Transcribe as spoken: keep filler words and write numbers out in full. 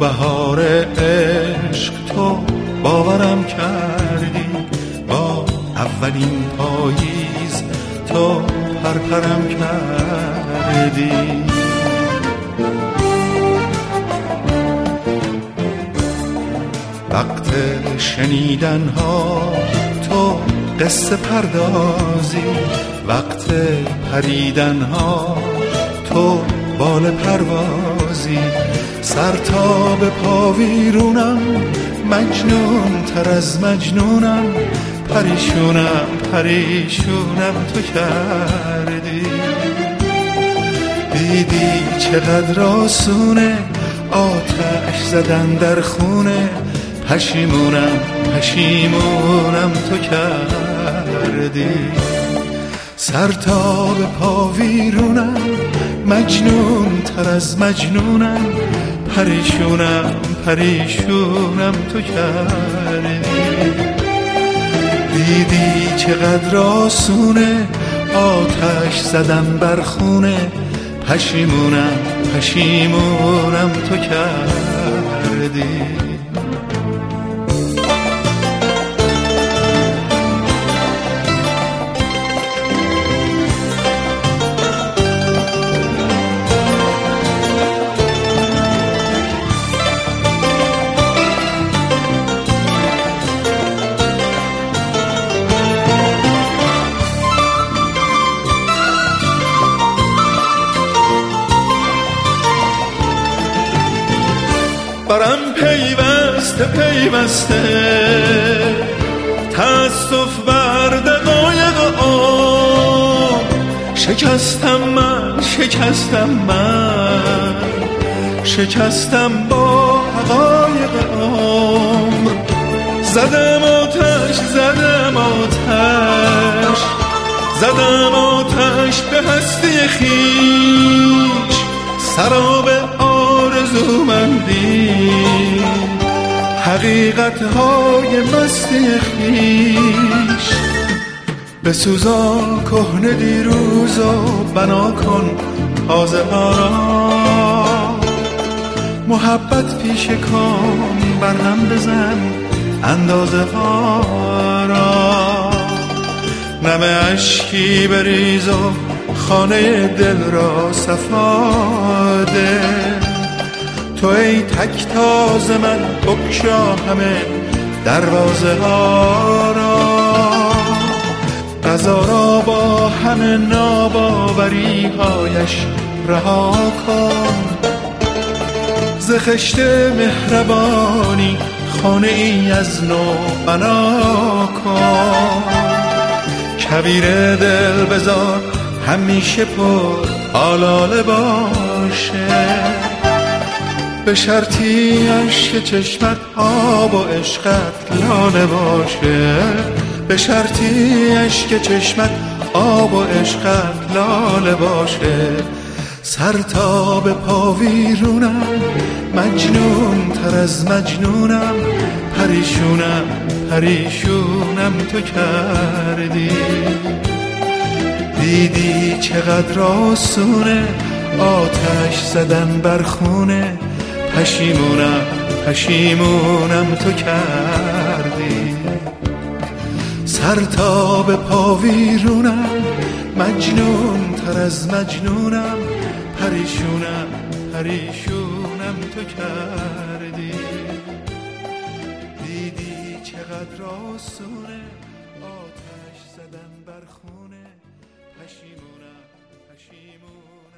بهار عشق تو باورم کردی، با اولین پاییز تو پرپرم کردی. وقت شنیدن ها تو قصه پردازی، وقت پریدن ها تو بال پروازی. سر تا به پا ویرونم، مجنون تر از مجنونم، پریشونم پریشونم تو کردی. دیدی چقدر آسونه آتش زدن در خونه، پشیمونم پشیمونم تو کردی. سر تا به پا ویرونم، مجنون تر از مجنونم، پریشونم پریشونم تو کردی. دیدی چقدر آسونه آتش زدم بر خونه، پشیمونم پشیمونم تو کردی. برم پیوسته پیوسته تأسف بر دقایق آن، شکستم من شکستم من شکستم با حقایق عمر. زدم آتش زدم آتش زدم آتش به هستی خویش، سراب آرزومندی حقیقت‌های مستی خویش. بسوزان کهنه دیروز و بنا کن تازه ها را، محبت پیش کام برهم بزن اندازه ها را. نم اشکی بریز و خانه دل را صفا ده، تو ای تک تاز من بگشا همه دروازه ها را. قضا را با همه ناباوری هایش رها کن، ز خشت مهربانی خانه ای از نو بنا کن. کویر دل بذار همیشه پر آلاله باشه، به شرطی عشق چشمت آب و عشقت لاله باشه. به شرطی عشق چشمت آب و عشقت لاله باشه. سر تا به پا ویرونم، مجنون تر از مجنونم، پریشونم پریشونم تو کردی. دیدی چقدر آسونه آتش زدن بر خونه، پشیمونم پشیمونم تو کردی. سر تا به پا ویرونم، مجنون تر از مجنونم، پریشونم پریشونم تو کردی. دیدی چقدر آسونه آتش زدن بر خونه، پشیمونم پشیمونم